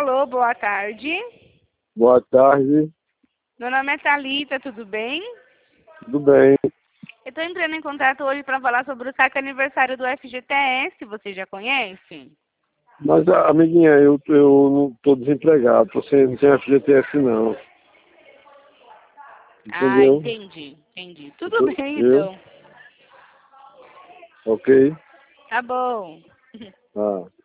Alô, boa tarde. Boa tarde, Meu nome é Thalita, tudo bem? tudo bem? Eu estou entrando em contato hoje para falar sobre o saque aniversário do FGTS, você já conhece? Mas, amiguinha, eu não estou desempregado, não sem FGTS não, Ah, entendeu? entendi. Tudo bem, Eu? então. Ok? Tá bom. Ah.